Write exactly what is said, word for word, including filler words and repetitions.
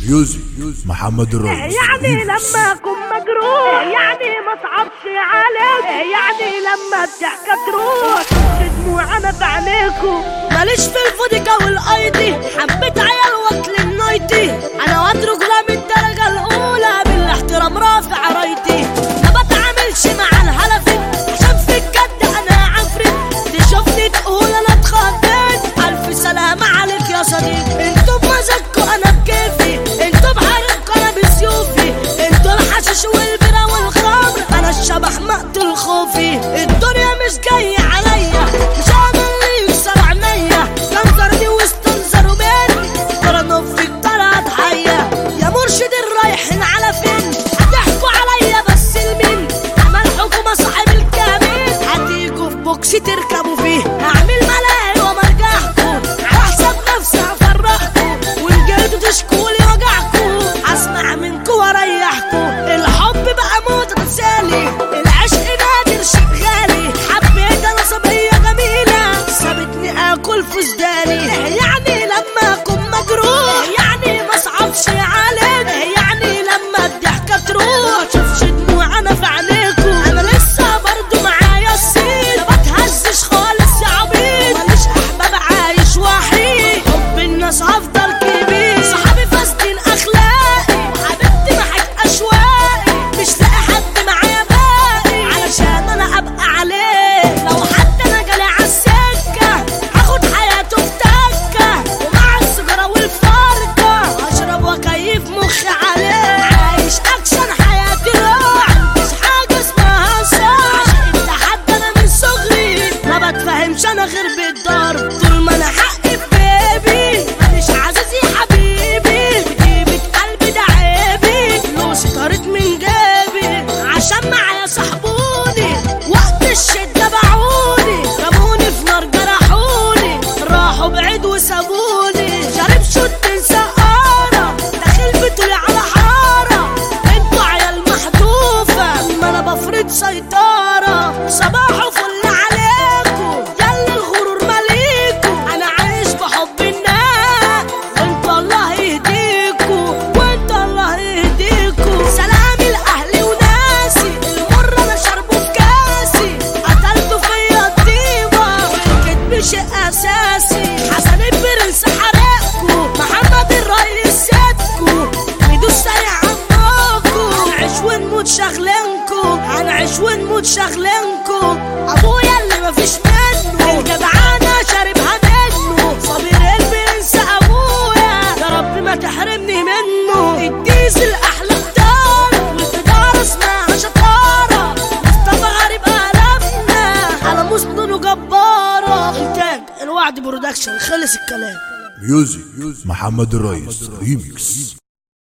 ميوزك محمد الريس. يعني لما اكون مجروح يعني ما صعبش عليك، يعني لما الضحكة تروح دموع انا في عينيكوا. ماليش في الفوديكا والايدي، حبيت عيال وكل النايتي، انا واد رجولة من الدرجة الاولى بالاحترام رافع رايتي. ما بتعاملش مع الهلفي عشان في الجد انا عفريت، تشوفني تقول انا اتخضيت. الف سلامة عليك يا صديق، انتوا بمزاجكوا انا بكيفي، انتوا بحاربكوا انا بسيوفي، انتوا الحشيش والبيرة والخمر انا الشبح مقتل خوفي. الدنيا مش جاية عليا، مش هعمل لي يكسر عينيا، جنزرني واستنزروا مني ضرنوا فيك طلعت حية. يا مرشد الرايحين على فين هتحكوا عليا بس لمين؟ انا الحكومة صاحب الكمين، هتيجوا في بوكس تركبوا فيه، هعمل ملاهي ومرجعكوا على حساب نفسي هفرحكوا، وان جيتوا تشكولي وجعكوا هسمع منكوا واريحكوا. الحب بقى موت رسالي، العشق نادر شيء غالي، حبيت انا صبية جميلة سابتني اكل فستاني. يعني لما اكون مجروح يعني ما صعبش عليك، يعني لما الضحكة تروح شوفش دموع انا في عينيكوا. انا لسه برضو معايا السيد، ما بتهزش خالص يا عبيد، ماليش احباب عايش وحيد، حب الناس هفضل كبير. صحابي فاسدين اخلاقي وحبيبتي معاك اشواقي، مش لاقي حد معايا باقي علشان انا ابقى عليه. لو حتى انا جالي عالسكة هاخد حياته بتكة، ومع السجارة والفرقة هشرب واكيف مخي عليه. عايش اكشن حياتي راح، مفيش حاجة اسمها صح، انت حد انا من صغري ما بتفهمش انا غير بالضرب. طول ما انا حقي في بيبي مش عزيزي حبيبي، بجيبة قلبي ده عيبي، فلوسي طارت من جيبي عشان معايا صاحبوني، وقت الشدة باعوني، رموني في نار جرحوني، راحوا بعيد وسابوني. شارب شوت سقارة داخل بتقولي على حارة، انتوا عيال محذوفة اما انا بفرض سيطرة. صباحه فل عليكوا ياللي الغرور ماليكوا، انا عايش بحب الناس وانتوا الله يهديكوا، وانتوا الله يهديكوا. سلامي لاهلي وناسي، المر انا شربه في كاسي، قتلتوا فيا الطيبة والكدب شيء اساسي. حسن البرنس حرقكوا، محمد الريس سيدكوا، ويدوس سريع عماكوا، هنعيش ونموت شغلينكوا، هنعيش ونموت شغلينكوا. ابويا اللي مفيش منه الجدعانة شاربها منه، صابر البرنس ابويا يا رب ما تحرمني منه. الديزل احلى بتار والتجارة اسمها شطارة، مصطفى غريب قلبنا على مسطن جبارة. انتاج الوعد برودكشن، خلص الكلام. ميوزك محمد الريس ريميكس.